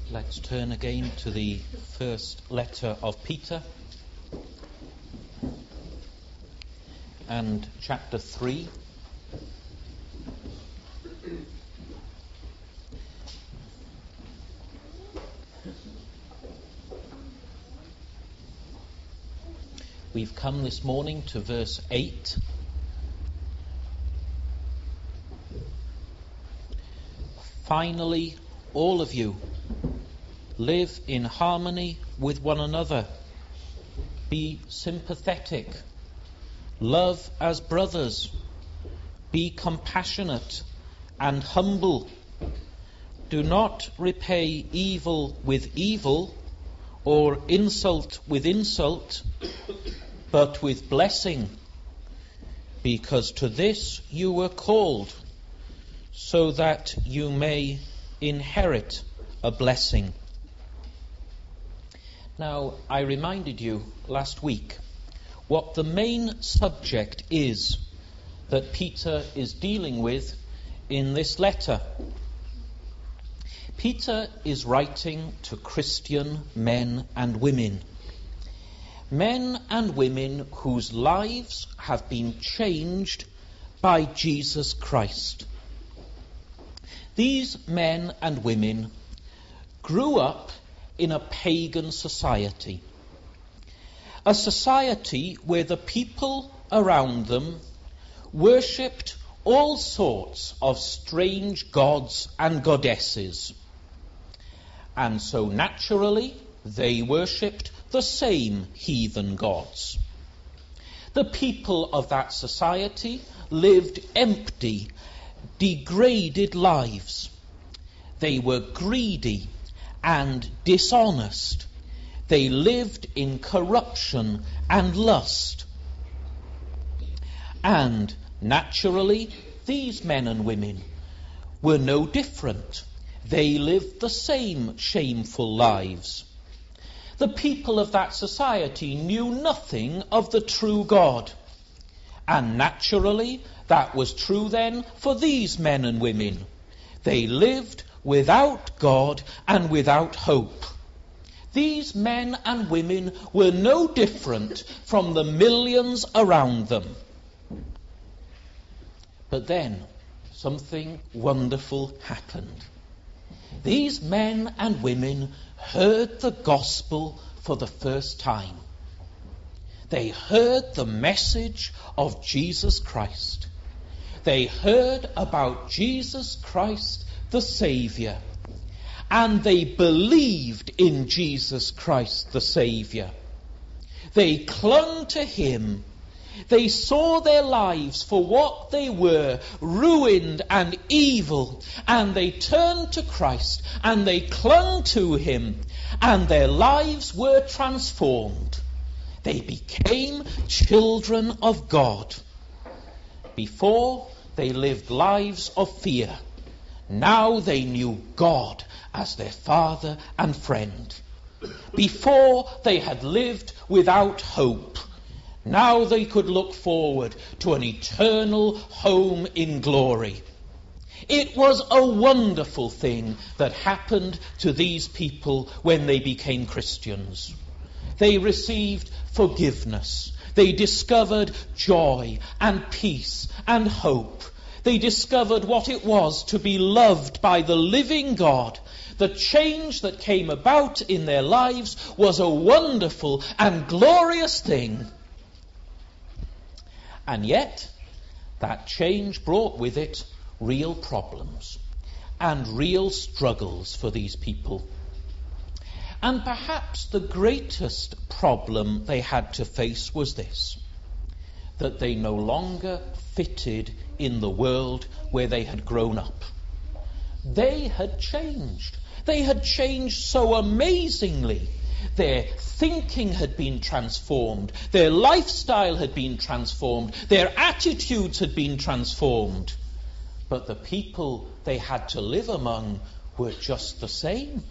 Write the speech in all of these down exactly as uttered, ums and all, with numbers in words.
Let's turn again to the first letter of Peter and chapter three. We've come this morning to verse eight. Finally, all of you, live in harmony with one another. Be sympathetic. Love as brothers. Be compassionate and humble. Do not repay evil with evil or insult with insult, but with blessing, because to this you were called, so that you may inherit a blessing. Now, I reminded you last week what the main subject is that Peter is dealing with in this letter. Peter is writing to Christian men and women. Men and women whose lives have been changed by Jesus Christ. These men and women grew up in a pagan society. A society where the people around them worshipped all sorts of strange gods and goddesses. And so naturally, they worshipped the same heathen gods. The people of that society lived empty, degraded lives. They were greedy and dishonest. They lived in corruption and lust. And naturally, these men and women were no different. They lived the same shameful lives. The people of that society knew nothing of the true God. And naturally, that was true then for these men and women. They lived without God and without hope. These men and women were no different from the millions around them. But then, something wonderful happened. These men and women heard the gospel for the first time. They heard the message of Jesus Christ. They heard about Jesus Christ, the Saviour. And they believed in Jesus Christ, the Saviour. They clung to him. They saw their lives for what they were, ruined and evil, and they turned to Christ and they clung to him, and their lives were transformed. They became children of God. Before, they lived lives of fear. Now they knew God as their Father and friend. Before, they had lived without hope. Now they could look forward to an eternal home in glory. It was a wonderful thing that happened to these people when they became Christians. They received forgiveness. They discovered joy and peace and hope. They discovered what it was to be loved by the living God. The change that came about in their lives was a wonderful and glorious thing. And yet, that change brought with it real problems and real struggles for these people. And perhaps the greatest problem they had to face was this: that they no longer fitted in the world where they had grown up. They had changed. They had changed so amazingly. Their thinking had been transformed. Their lifestyle had been transformed. Their attitudes had been transformed. But the people they had to live among were just the same.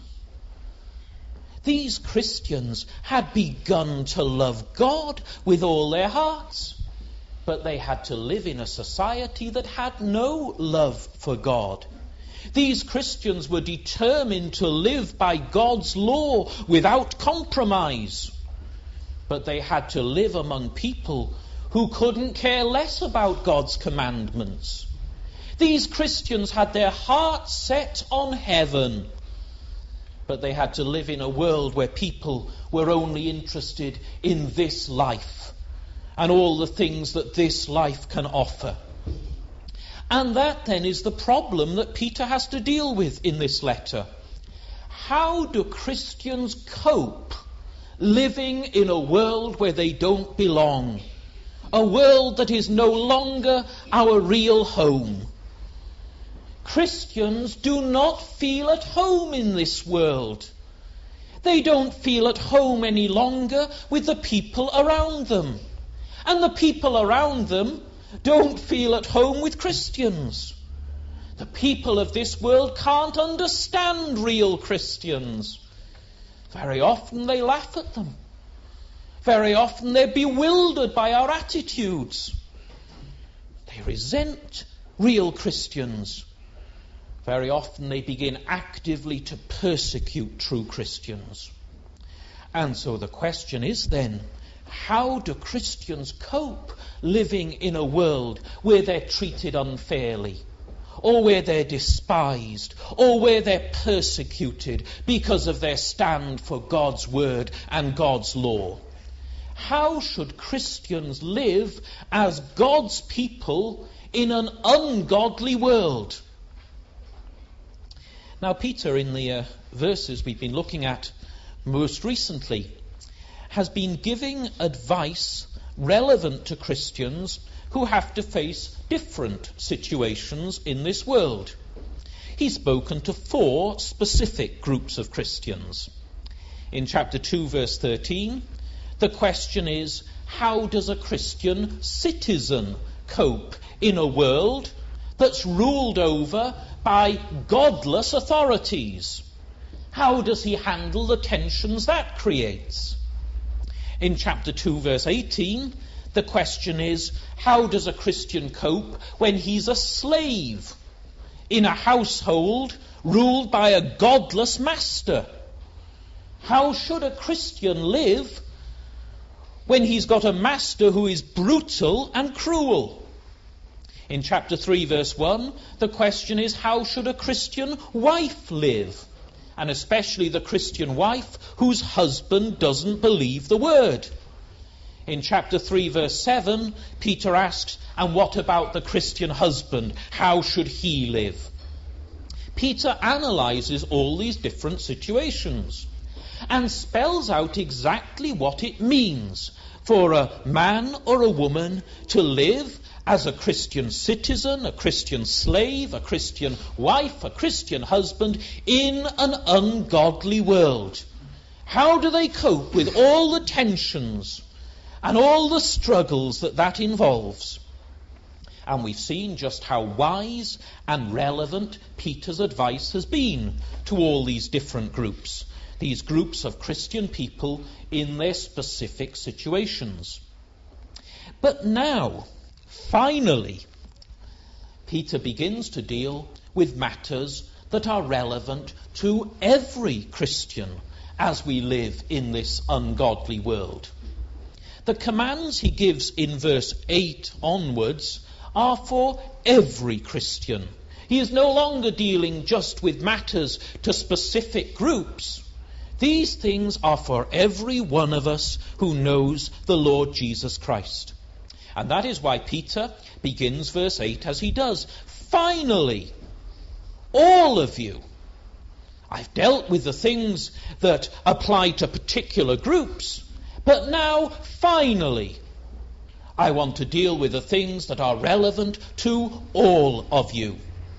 These Christians had begun to love God with all their hearts, but they had to live in a society that had no love for God. These Christians were determined to live by God's law without compromise. But they had to live among people who couldn't care less about God's commandments. These Christians had their hearts set on heaven, but they had to live in a world where people were only interested in this life and all the things that this life can offer. And that then is the problem that Peter has to deal with in this letter. How do Christians cope living in a world where they don't belong? A world that is no longer our real home. Christians do not feel at home in this world. They don't feel at home any longer with the people around them. And the people around them don't feel at home with Christians. The people of this world can't understand real Christians. Very often they laugh at them. Very often they're bewildered by our attitudes. They resent real Christians. Very often they begin actively to persecute true Christians. And so the question is then, how do Christians cope living in a world where they're treated unfairly, or where they're despised, or where they're persecuted because of their stand for God's word and God's law? How should Christians live as God's people in an ungodly world? Now, Peter, in the uh, verses we've been looking at most recently, has been giving advice relevant to Christians who have to face different situations in this world. He's spoken to four specific groups of Christians. In chapter two, verse thirteen, the question is, how does a Christian citizen cope in a world that's ruled over by godless authorities? How does he handle the tensions that creates? In chapter two, verse eighteen, the question is, how does a Christian cope when he's a slave in a household ruled by a godless master? How should a Christian live when he's got a master who is brutal and cruel? In chapter three, verse one, the question is, how should a Christian wife live? And especially the Christian wife whose husband doesn't believe the word. In chapter three, verse seven, Peter asks, and what about the Christian husband? How should he live? Peter analyzes all these different situations and spells out exactly what it means for a man or a woman to live as a Christian citizen, a Christian slave, a Christian wife, a Christian husband in an ungodly world. How do they cope with all the tensions and all the struggles that that involves? And we've seen just how wise and relevant Peter's advice has been to all these different groups, these groups of Christian people in their specific situations. But now, finally, Peter begins to deal with matters that are relevant to every Christian as we live in this ungodly world. The commands he gives in verse eight onwards are for every Christian. He is no longer dealing just with matters to specific groups. These things are for every one of us who knows the Lord Jesus Christ. And that is why Peter begins verse eight as he does. Finally, all of you. I've dealt with the things that apply to particular groups, but now, finally, I want to deal with the things that are relevant to all of you.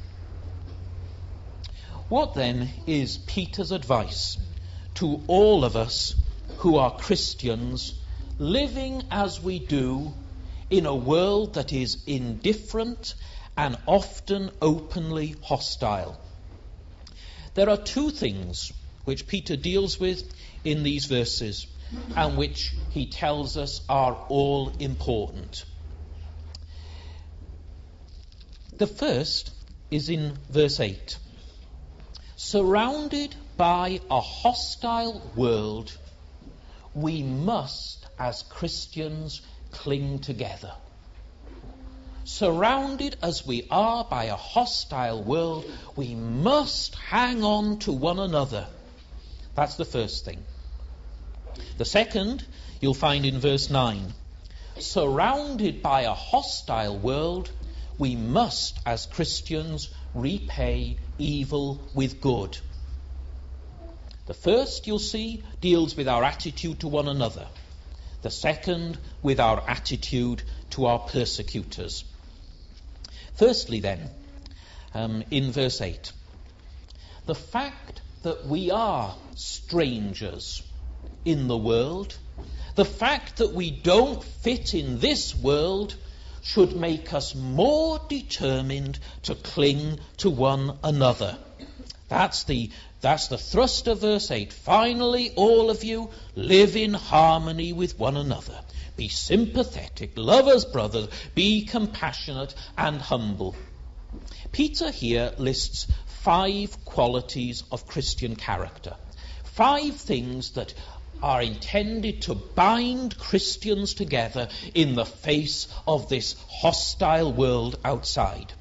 What then is Peter's advice to all of us who are Christians, living as we do in a world that is indifferent and often openly hostile? There are two things which Peter deals with in these verses and which he tells us are all important. The first is in verse eight, Surrounded by a hostile world, we must, as Christians, cling together. Surrounded as we are by a hostile world, we must hang on to one another. That's the first thing. The second, you'll find in verse nine. Surrounded by a hostile world, we must, as Christians, repay evil with good. The first, you'll see, deals with our attitude to one another. The second, with our attitude to our persecutors. Firstly, then, um, in verse eight, the fact that we are strangers in the world, the fact that we don't fit in this world, should make us more determined to cling to one another. That's the that's the thrust of verse eight. Finally, all of you, live in harmony with one another. Be sympathetic, love as brothers, be compassionate and humble. Peter here lists five qualities of Christian character. Five things that are intended to bind Christians together in the face of this hostile world outside.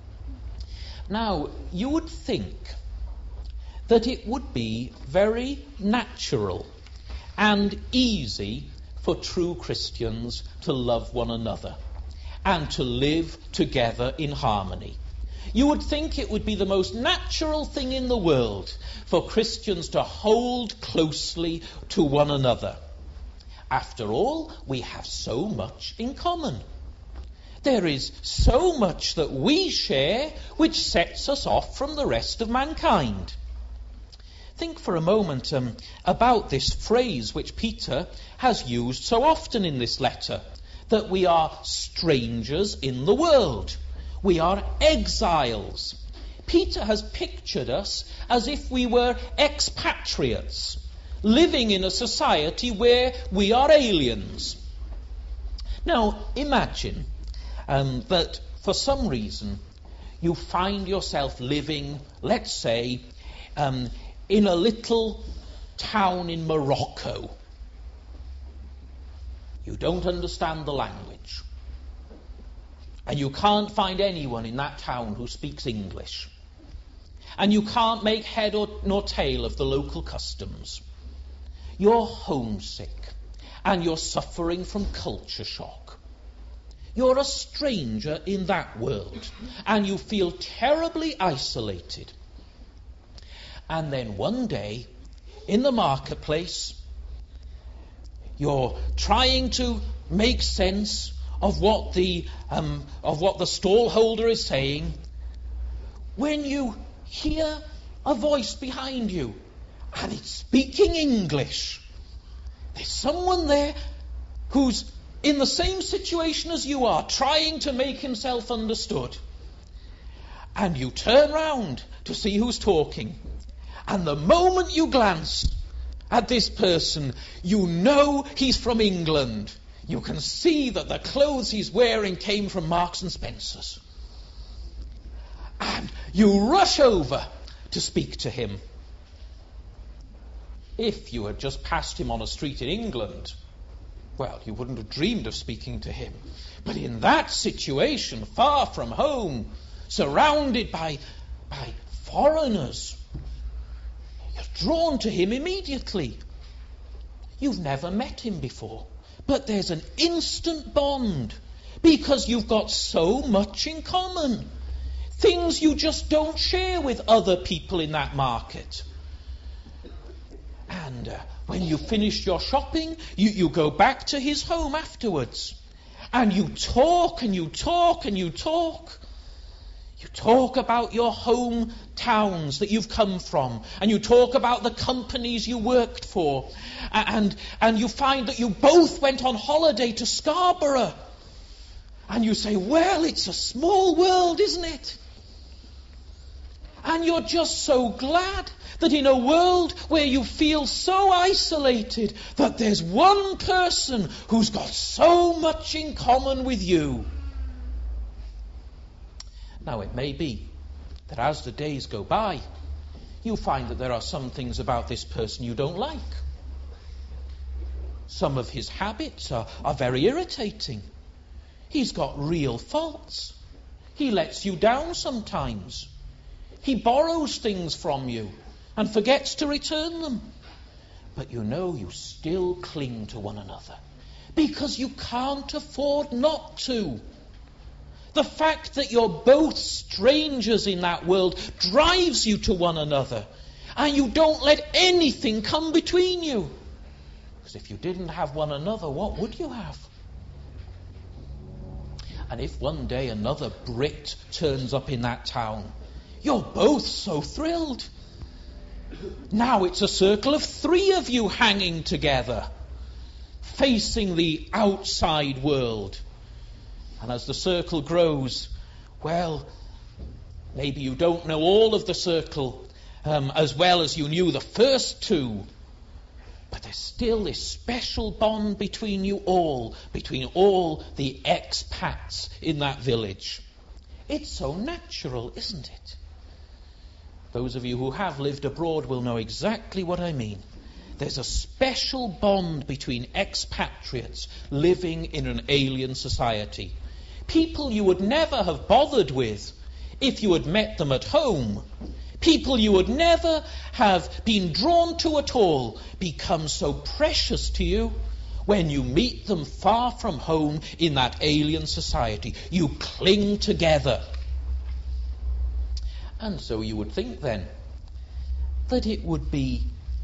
Now, you would think that it would be very natural and easy for true Christians to love one another and to live together in harmony. You would think it would be the most natural thing in the world for Christians to hold closely to one another. After all, we have so much in common. There is so much that we share which sets us off from the rest of mankind. Think for a moment um, about this phrase which Peter has used so often in this letter, that we are strangers in the world. We are exiles. Peter has pictured us as if we were expatriates, living in a society where we are aliens. Now, imagine um, that for some reason you find yourself living, let's say, um, in a little town in Morocco. You don't understand the language. And you can't find anyone in that town who speaks English. And you can't make head or, nor tail of the local customs. You're homesick. And you're suffering from culture shock. You're a stranger in that world. And you feel terribly isolated. And then one day, in the marketplace, you're trying to make sense of what the um, of what the stallholder is saying, when you hear a voice behind you, and it's speaking English. There's someone there who's in the same situation as you are, trying to make himself understood. And you turn round to see who's talking. And the moment you glance at this person, you know he's from England. You can see that the clothes he's wearing came from Marks and Spencer's. And you rush over to speak to him. If you had just passed him on a street in England, well, you wouldn't have dreamed of speaking to him. But in that situation, far from home, surrounded by, by foreigners, you're drawn to him immediately. You've never met him before, but there's an instant bond because you've got so much in common. Things you just don't share with other people in that market. And uh, when you finished your shopping, you, you go back to his home afterwards. And you talk and you talk and you talk. You talk about your home towns that you've come from. And you talk about the companies you worked for. And, and you find that you both went on holiday to Scarborough. And you say, well, it's a small world, isn't it? And you're just so glad that in a world where you feel so isolated, that there's one person who's got so much in common with you. Now, it may be that as the days go by, you find that there are some things about this person you don't like. Some of his habits are, are very irritating. He's got real faults. He lets you down sometimes. He borrows things from you and forgets to return them. But you know you still cling to one another because you can't afford not to. The fact that you're both strangers in that world drives you to one another, and you don't let anything come between you. Because if you didn't have one another, what would you have? And if one day another Brit turns up in that town, you're both so thrilled. Now it's a circle of three of you hanging together, facing the outside world. And as the circle grows, well, maybe you don't know all of the circle um, as well as you knew the first two. But there's still this special bond between you all, between all the expats in that village. It's so natural, isn't it? Those of you who have lived abroad will know exactly what I mean. There's a special bond between expatriates living in an alien society. People you would never have bothered with if you had met them at home. People you would never have been drawn to at all become so precious to you when you meet them far from home in that alien society. You cling together. And so you would think then that it would be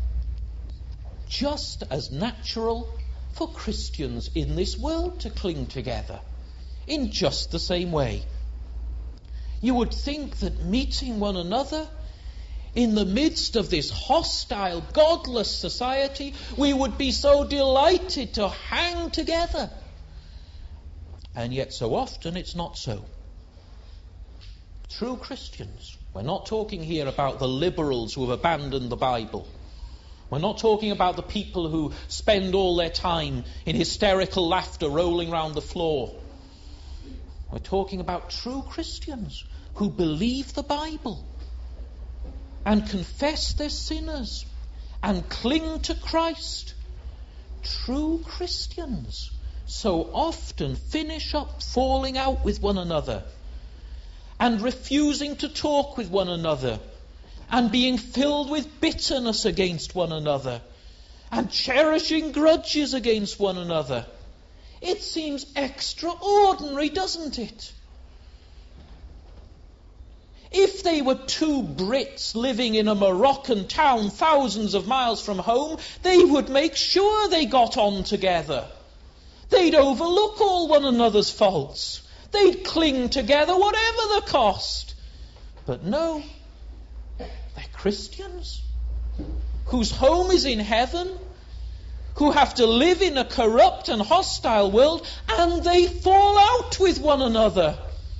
just as natural for Christians in this world to cling together in just the same way. You would think that meeting one another in the midst of this hostile, godless society, we would be so delighted to hang together. And yet so often it's not so. True Christians, we're not talking here about the liberals who have abandoned the Bible. We're not talking about the people who spend all their time in hysterical laughter rolling around the floor. We're talking about true Christians who believe the Bible and confess they're sinners and cling to Christ. True Christians so often finish up falling out with one another and refusing to talk with one another and being filled with bitterness against one another and cherishing grudges against one another. It seems extraordinary, doesn't it? If they were two Brits living in a Moroccan town thousands of miles from home, they would make sure they got on together. They'd overlook all one another's faults. They'd cling together whatever the cost. But no, they're Christians whose home is in heaven, who have to live in a corrupt and hostile world, and they fall out with one another.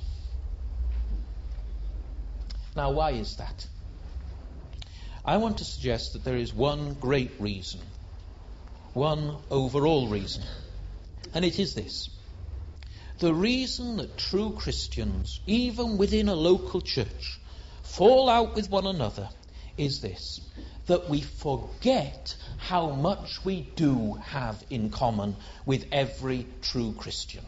Now, why is that? I want to suggest that there is one great reason, one overall reason, and it is this. The reason that true Christians, even within a local church, fall out with one another is this, that we forget how much we do have in common with every true Christian.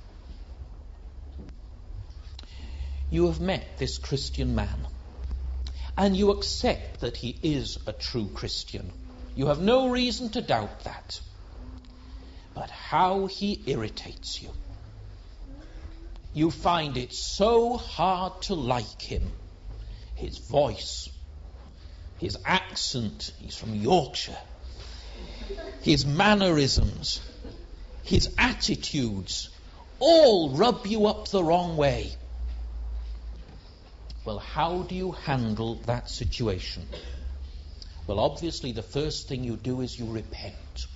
You have met this Christian man, and you accept that he is a true Christian. You have no reason to doubt that. But how he irritates you. You find it so hard to like him. His voice, his accent, he's from Yorkshire, his mannerisms, his attitudes, all rub you up the wrong way. Well, how do you handle that situation? Well, obviously the first thing you do is you repent.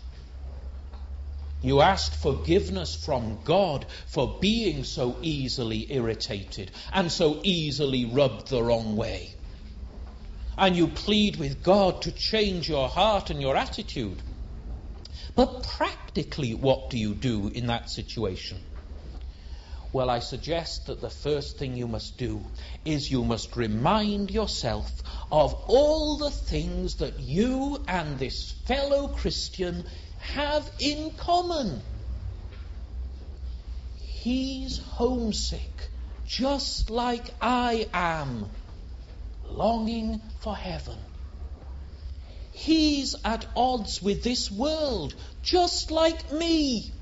You ask forgiveness from God for being so easily irritated and so easily rubbed the wrong way. And you plead with God to change your heart and your attitude. But practically, what do you do in that situation? Well, I suggest that the first thing you must do is you must remind yourself of all the things that you and this fellow Christian have in common. He's homesick, just like I am, longing for heaven. He's at odds with this world, just like me.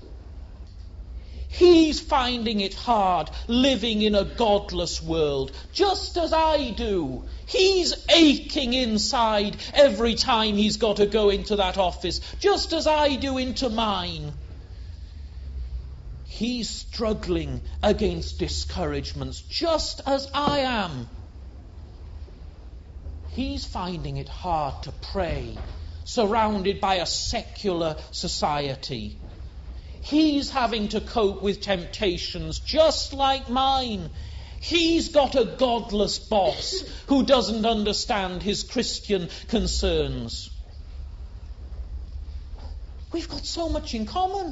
He's finding it hard living in a godless world, just as I do. He's aching inside every time he's got to go into that office, just as I do into mine. He's struggling against discouragements, just as I am. He's finding it hard to pray, surrounded by a secular society. He's having to cope with temptations just like mine. He's got a godless boss who doesn't understand his Christian concerns. We've got so much in common.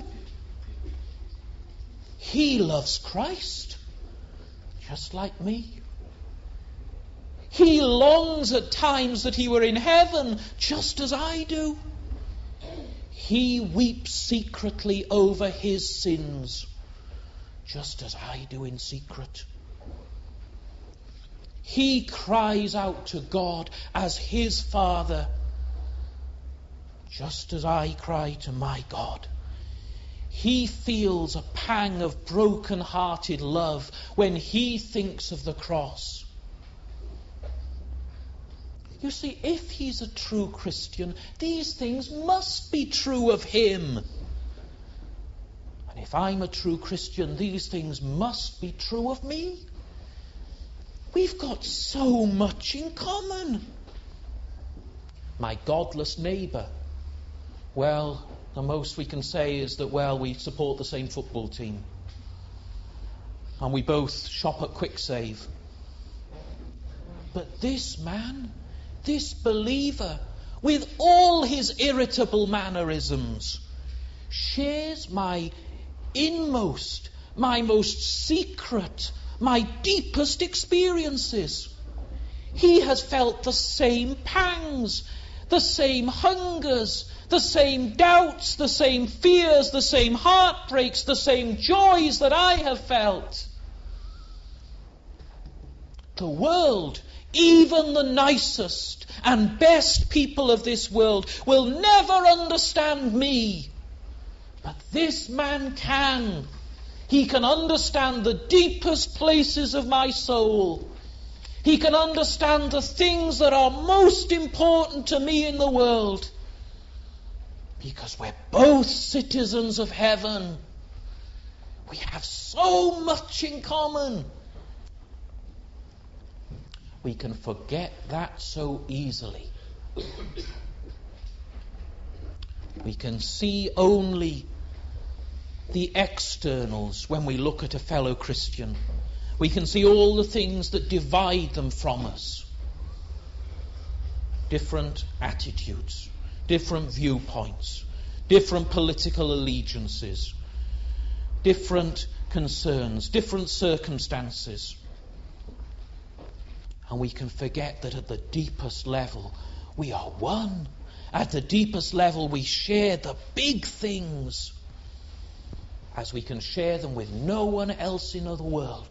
He loves Christ, just like me. He longs at times that he were in heaven, just as I do. He weeps secretly over his sins, just as I do in secret. He cries out to God as his Father, just as I cry to my God. He feels a pang of broken-hearted love when he thinks of the cross. You see, if he's a true Christian, these things must be true of him. And if I'm a true Christian, these things must be true of me. We've got so much in common. My godless neighbour, well, the most we can say is that, well, we support the same football team. And we both shop at QuickSave. But this man, this believer, with all his irritable mannerisms, shares my inmost, my most secret, my deepest experiences. He has felt the same pangs, the same hungers, the same doubts, the same fears, the same heartbreaks, the same joys that I have felt. The world, even the nicest and best people of this world, will never understand me. But this man can. He can understand the deepest places of my soul. He can understand the things that are most important to me in the world. Because we're both citizens of heaven. We have so much in common. We can forget that so easily. We can see only the externals when we look at a fellow Christian. We can see all the things that divide them from us. Different attitudes, different viewpoints, different political allegiances, different concerns, different circumstances. And we can forget that at the deepest level, we are one. At the deepest level, we share the big things, as we can share them with no one else in the world.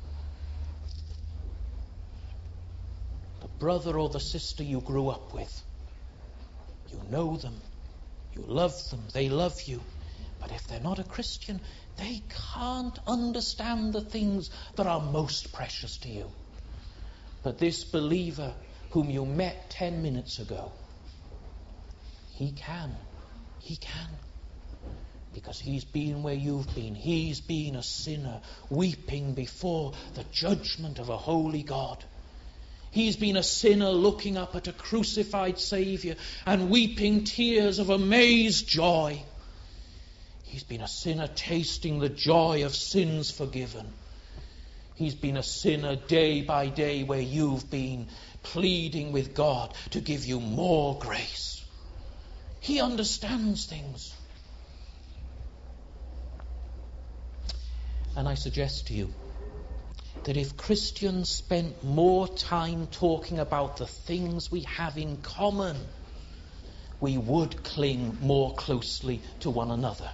The brother or the sister you grew up with, you know them, you love them, they love you. But if they're not a Christian, they can't understand the things that are most precious to you. But this believer whom you met ten minutes ago, he can. He can. Because he's been where you've been. He's been a sinner, weeping before the judgment of a holy God. He's been a sinner looking up at a crucified Saviour and weeping tears of amazed joy. He's been a sinner tasting the joy of sins forgiven. He's been a sinner day by day where you've been pleading with God to give you more grace. He understands things. And I suggest to you that if Christians spent more time talking about the things we have in common, we would cling more closely to one another.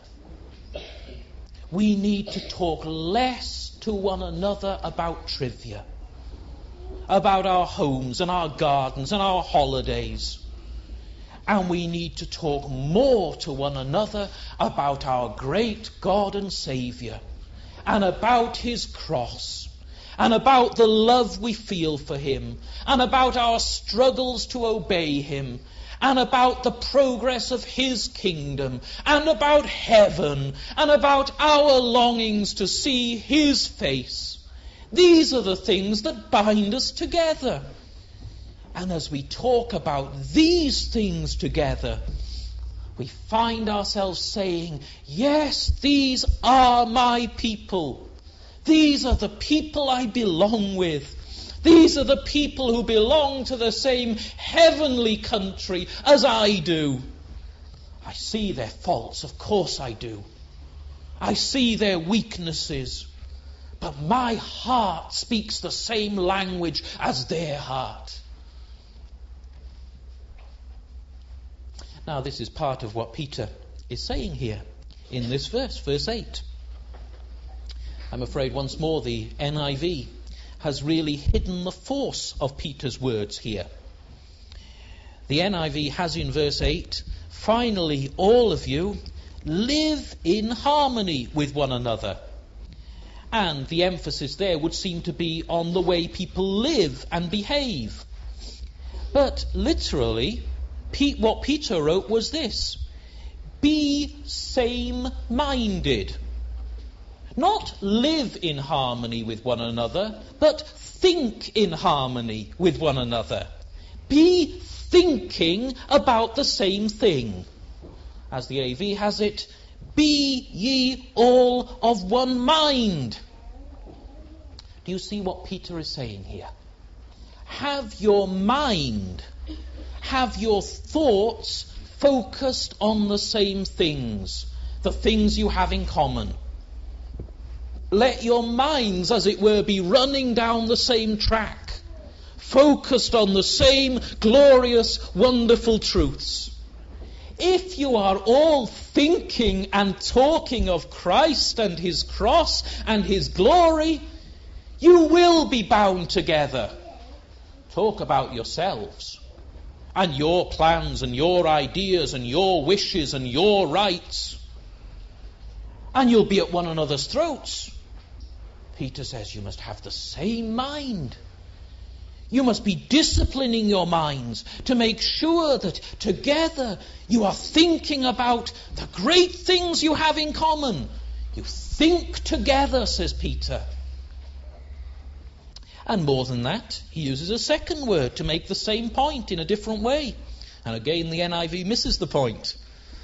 We need to talk less to one another about trivia, about our homes and our gardens and our holidays. And we need to talk more to one another about our great God and Saviour, and about his cross, and about the love we feel for him, and about our struggles to obey him, and about the progress of his kingdom, and about heaven, and about our longings to see his face. These are the things that bind us together. And as we talk about these things together, we find ourselves saying, yes, these are my people. These are the people I belong with. These are the people who belong to the same heavenly country as I do. I see their faults, of course I do. I see their weaknesses. But my heart speaks the same language as their heart. Now, this is part of what Peter is saying here in this verse, verse eight. I'm afraid once more the N I V has really hidden the force of Peter's words here. The N I V has in verse eight, finally, all of you live in harmony with one another. And the emphasis there would seem to be on the way people live and behave. But literally, Pete, what Peter wrote was this: be same-minded. Not live in harmony with one another, but think in harmony with one another. Be thinking about the same thing. As the A V has it, be ye all of one mind. Do you see what Peter is saying here? Have your mind, have your thoughts focused on the same things, the things you have in common. Let your minds, as it were, be running down the same track, focused on the same glorious, wonderful truths. If you are all thinking and talking of Christ and his cross and his glory, you will be bound together. Talk about yourselves and your plans and your ideas and your wishes and your rights, and you'll be at one another's throats. Peter says you must have the same mind. You must be disciplining your minds to make sure that together you are thinking about the great things you have in common. You think together, says Peter. And more than that, he uses a second word to make the same point in a different way. And again, the N I V misses the point.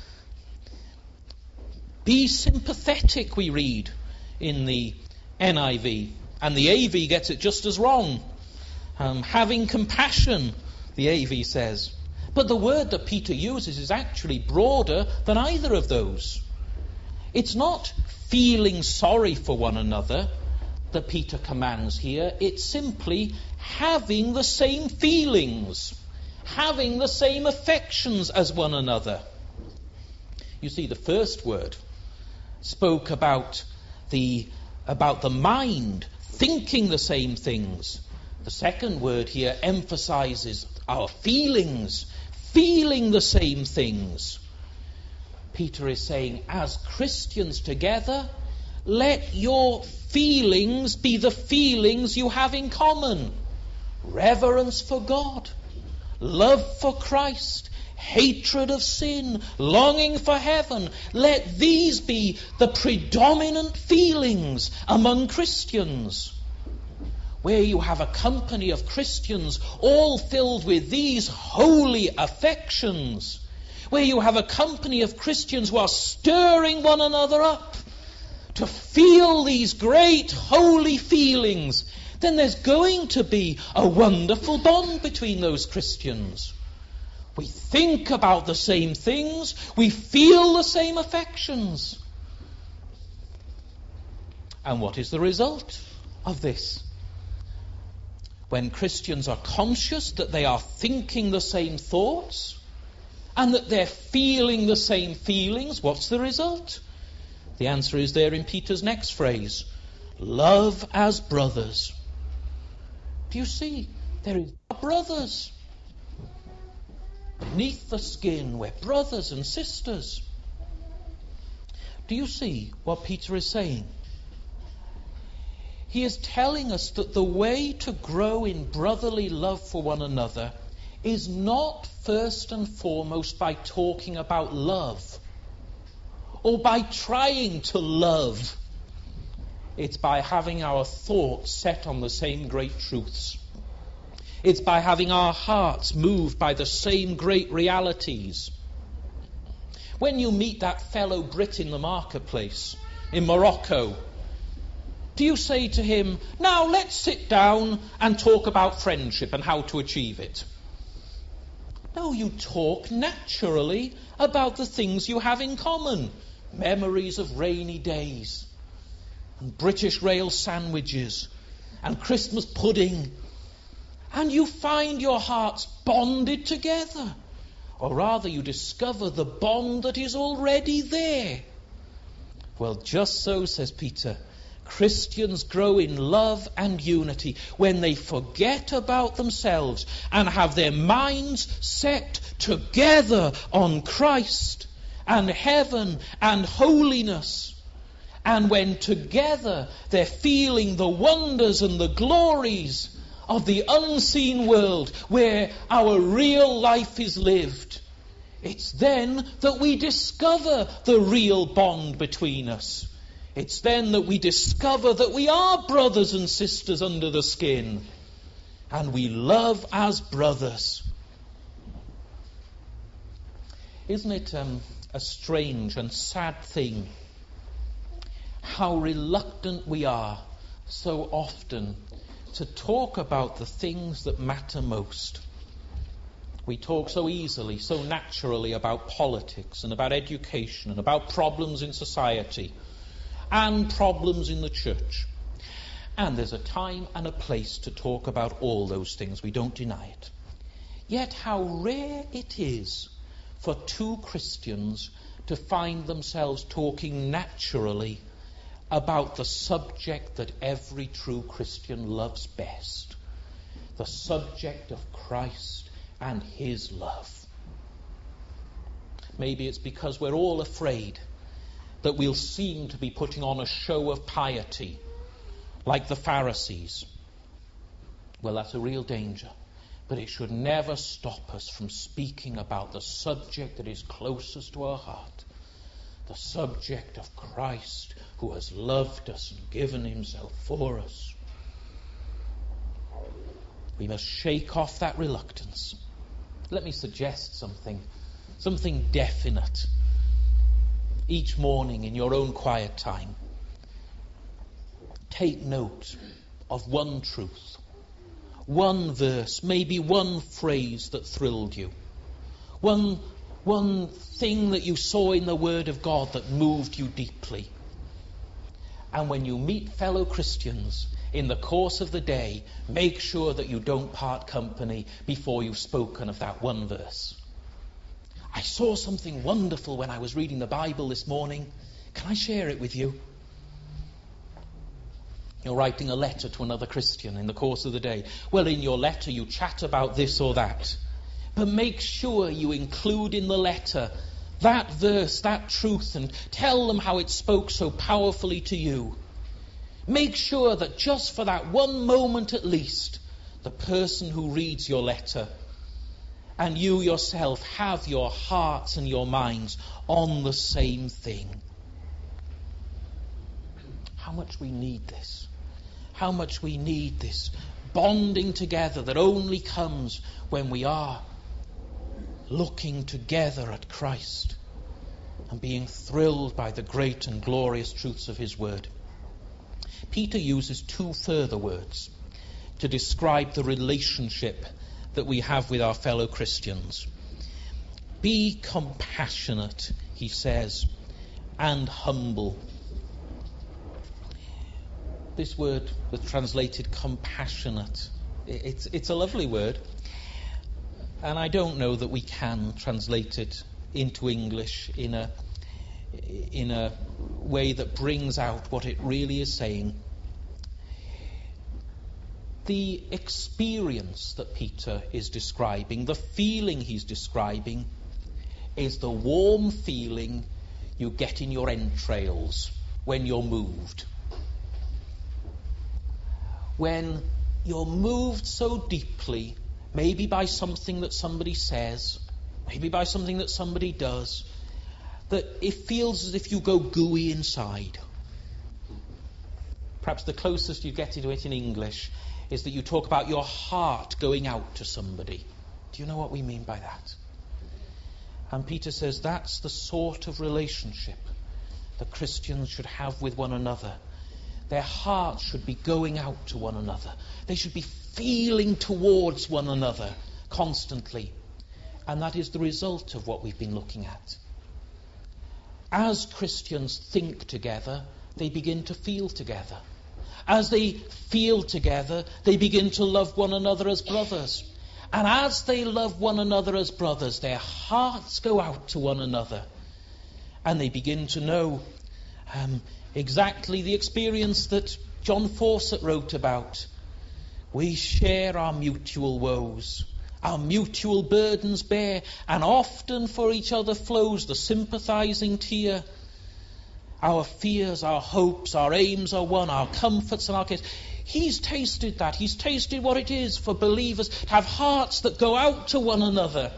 Be sympathetic, we read in the N I V. And the A V gets it just as wrong. Um, having compassion, the A V says. But the word that Peter uses is actually broader than either of those. It's not feeling sorry for one another that Peter commands here. It's simply having the same feelings, having the same affections as one another. You see, the first word spoke about the, about the mind thinking the same things. The second word here emphasizes our feelings, feeling the same things. Peter is saying, as Christians together, let your feelings be the feelings you have in common. Reverence for God, love for Christ, hatred of sin, longing for heaven. Let these be the predominant feelings among Christians. Where you have a company of Christians all filled with these holy affections, where you have a company of Christians who are stirring one another up to feel these great holy feelings, then there's going to be a wonderful bond between those Christians. We think about the same things, we feel the same affections. And what is the result of this? When Christians are conscious that they are thinking the same thoughts and that they're feeling the same feelings, what's the result? The answer is there in Peter's next phrase. Love as brothers. Do you see? There is brothers. Beneath the skin, we're brothers and sisters. Do you see what Peter is saying? He is telling us that the way to grow in brotherly love for one another is not first and foremost by talking about love or by trying to love. It's by having our thoughts set on the same great truths. It's by having our hearts moved by the same great realities. When you meet that fellow Brit in the marketplace in Morocco, do you say to him, now let's sit down and talk about friendship and how to achieve it? No, you talk naturally about the things you have in common. Memories of rainy days, and British rail sandwiches, and Christmas pudding. And you find your hearts bonded together. Or rather, you discover the bond that is already there. Well, just so, says Peter, Christians grow in love and unity when they forget about themselves and have their minds set together on Christ and heaven and holiness. And when together they're feeling the wonders and the glories of the unseen world where our real life is lived, it's then that we discover the real bond between us. It's then that we discover that we are brothers and sisters under the skin, and we love as brothers. Isn't it um, a strange and sad thing how reluctant we are so often to talk about the things that matter most? We talk so easily, so naturally about politics and about education and about problems in society and problems in the church. And there's a time and a place to talk about all those things. We don't deny it. Yet how rare it is for two Christians to find themselves talking naturally about the subject that every true Christian loves best. The subject of Christ and his love. Maybe it's because we're all afraid that we'll seem to be putting on a show of piety, like the Pharisees. Well, that's a real danger. But it should never stop us from speaking about the subject that is closest to our heart. The subject of Christ, who has loved us and given himself for us. We must shake off that reluctance. Let me suggest something, something definite. Each morning in your own quiet time, take note of one truth, one verse, maybe one phrase that thrilled you, one, one thing that you saw in the Word of God that moved you deeply. And when you meet fellow Christians in the course of the day, make sure that you don't part company before you've spoken of that one verse. I saw something wonderful when I was reading the Bible this morning. Can I share it with you? You're writing a letter to another Christian in the course of the day. Well, in your letter you chat about this or that. But make sure you include in the letter that verse, that truth, and tell them how it spoke so powerfully to you. Make sure that just for that one moment at least, the person who reads your letter and you yourself have your hearts and your minds on the same thing. How much we need this. How much we need this bonding together that only comes when we are looking together at Christ and being thrilled by the great and glorious truths of his word. Peter uses two further words to describe the relationship that we have with our fellow Christians. Be compassionate, he says, and humble. this word that's translated compassionate, it's, it's a lovely word. And I don't know that we can translate it into English in a in a way that brings out what it really is saying. The experience that Peter is describing, the feeling he's describing, is the warm feeling you get in your entrails when you're moved. When you're moved so deeply, maybe by something that somebody says, maybe by something that somebody does, that it feels as if you go gooey inside. Perhaps the closest you get to it in English is that you talk about your heart going out to somebody. Do you know what we mean by that? And Peter says that's the sort of relationship that Christians should have with one another. Their hearts should be going out to one another. They should be feeling towards one another constantly. And that is the result of what we've been looking at. As Christians think together, they begin to feel together. As they feel together, they begin to love one another as brothers. And as they love one another as brothers, their hearts go out to one another. And they begin to know um, exactly the experience that John Fawcett wrote about. We share our mutual woes, our mutual burdens bear, and often for each other flows the sympathizing tear. Our fears, our hopes, our aims are one, our comforts and our cares. He's tasted that. He's tasted what it is for believers to have hearts that go out to one another.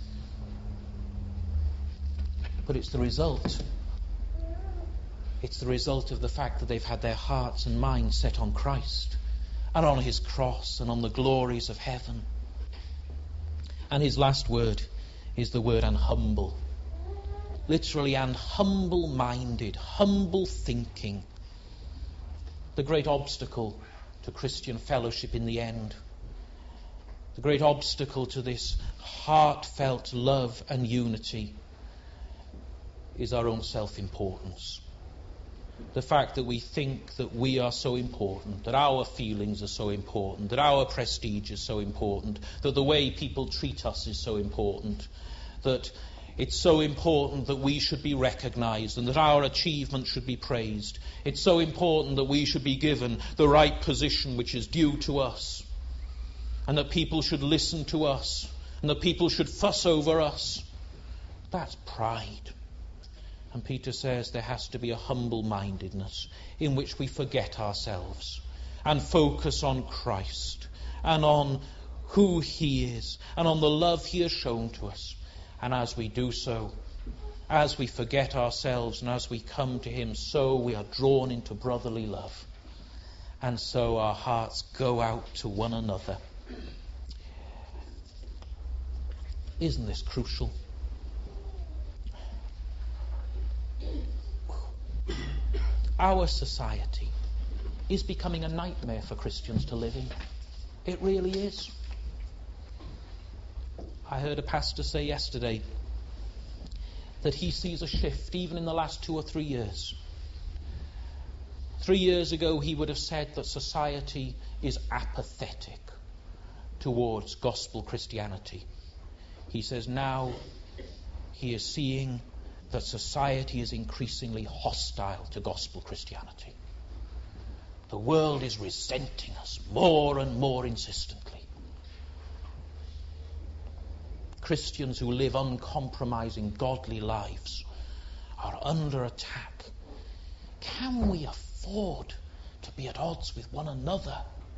But it's the result. It's the result of the fact that they've had their hearts and minds set on Christ and on his cross and on the glories of heaven. And his last word is the word "and humble." Literally, and humble-minded, humble thinking. The great obstacle to Christian fellowship in the end. The great obstacle to this heartfelt love and unity is our own self-importance. The fact that we think that we are so important, that our feelings are so important, that our prestige is so important, that the way people treat us is so important, that it's so important that we should be recognized and that our achievements should be praised. It's so important that we should be given the right position which is due to us, and that people should listen to us, and that people should fuss over us. That's pride. And Peter says there has to be a humble-mindedness in which we forget ourselves and focus on Christ and on who he is and on the love he has shown to us. And as we do so, as we forget ourselves and as we come to him, so we are drawn into brotherly love. And so our hearts go out to one another. Isn't this crucial? Our society is becoming a nightmare for Christians to live in. It really is. I heard a pastor say yesterday that he sees a shift even in the last two or three years. Three years ago he would have said that society is apathetic towards gospel Christianity. He says now he is seeing that society is increasingly hostile to gospel Christianity. The world is resenting us more and more insistently. Christians who live uncompromising, godly lives are under attack. Can we afford to be at odds with one another?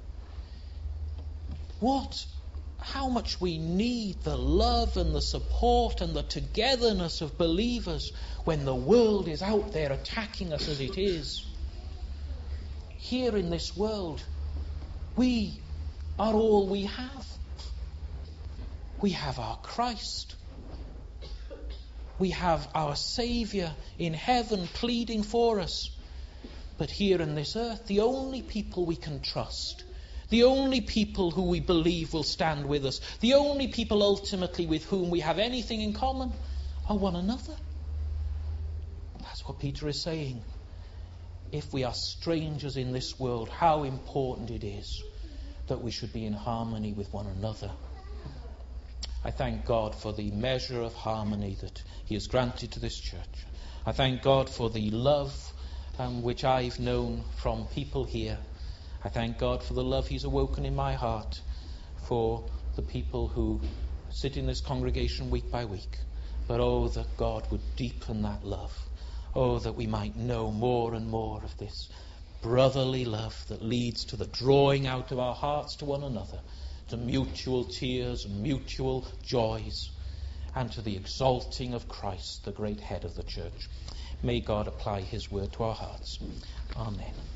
What, how much we need the love and the support and the togetherness of believers when the world is out there attacking us as it is. Here in this world, we are all we have. We have our Christ. We have our Saviour in heaven pleading for us. But here on this earth, the only people we can trust, the only people who we believe will stand with us, the only people ultimately with whom we have anything in common are one another. That's what Peter is saying. if we are strangers in this world, how important it is that we should be in harmony with one another. I thank God for the measure of harmony that he has granted to this church. I thank God for the love um, which I've known from people here. I thank God for the love he's awoken in my heart for the people who sit in this congregation week by week. But oh, that God would deepen that love. Oh, that we might know more and more of this brotherly love that leads to the drawing out of our hearts to one another, to mutual tears and mutual joys, and to the exalting of Christ, the great head of the church. May God apply his word to our hearts. Amen.